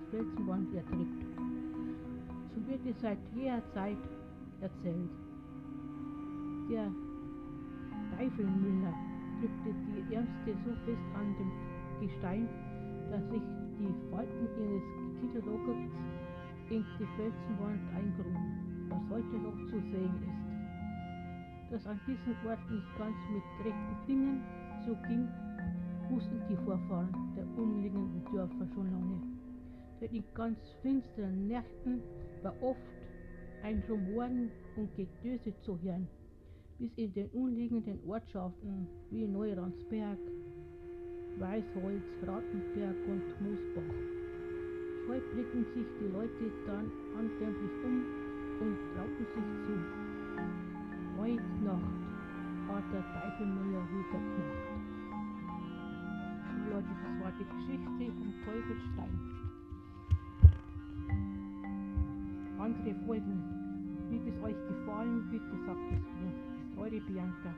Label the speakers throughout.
Speaker 1: Felsenwand ertrickt. So wird es seit jeher Zeit erzählt. Der Teifelmüller drückte die Ärmste so fest an dem Gestein, dass sich die Falten ihres Kittelrockets in die Felsenwand eingruben, was heute noch zu sehen ist. Dass an diesem Ort nicht ganz mit rechten Dingen so ging, wussten die Vorfahren der umliegenden Dörfer schon lange. Denn in ganz finsteren Nächten war oft ein Rumoren und Getöse zu hören, bis in den umliegenden Ortschaften wie Neuransberg, Weißholz, Rattenberg und Moosbach. Scheu blickten sich die Leute dann andämlich und trauten sich zu. Heute Nacht hat der Teifelmüller wieder gemacht. So, Leute, das war die Geschichte vom Teufelsstein. Andere Folgen, wie es euch gefallen, bitte sagt es mir. Eure Bianca.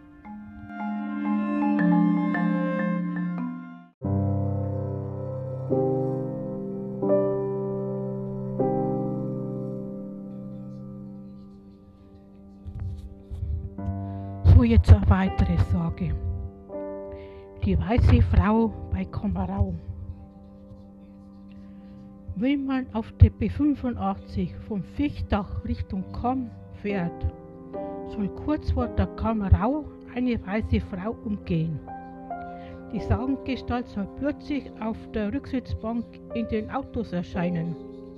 Speaker 1: So, jetzt eine weitere Sage. Die weiße Frau bei Kammerau. Wenn man auf der B85 vom Fichtach Richtung Kamm fährt, soll kurz vor der Kammerau eine weiße Frau umgehen. Die Sagengestalt soll plötzlich auf der Rücksitzbank in den Autos erscheinen.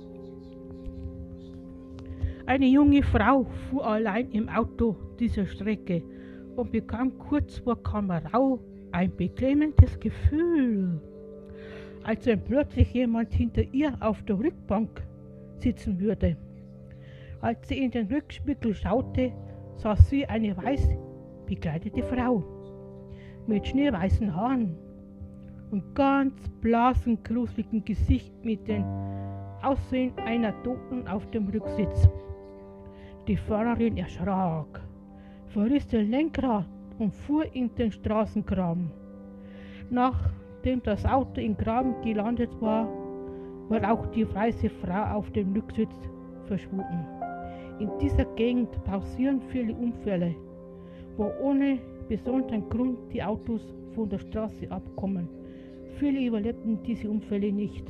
Speaker 1: Eine junge Frau fuhr allein im Auto diese Strecke und bekam kurz vor Kammerau ein beklemmendes Gefühl, als wenn plötzlich jemand hinter ihr auf der Rückbank sitzen würde. Als sie in den Rückspiegel schaute, sah sie eine weiß bekleidete Frau mit schneeweißen Haaren und ganz blasen, gruseligen Gesicht mit dem Aussehen einer Toten auf dem Rücksitz. Die Fahrerin erschrak, verriss den Lenkrad und fuhr in den Straßengraben. Nachdem das Auto im Graben gelandet war, war auch die weiße Frau auf dem Rücksitz verschwunden. In dieser Gegend pausieren viele Unfälle, wo ohne besonderen Grund die Autos von der Straße abkommen. Viele überlebten diese Unfälle nicht.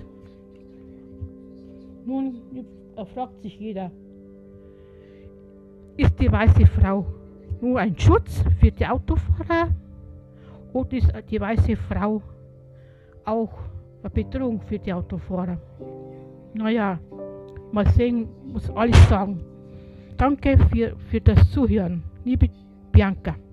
Speaker 1: Nun fragt sich jeder, ist die weiße Frau nur ein Schutz für die Autofahrer oder ist die weiße Frau auch eine Bedrohung für die Autofahrer? Naja, mal sehen, muss alles sagen. Danke für das Zuhören, liebe Bianca.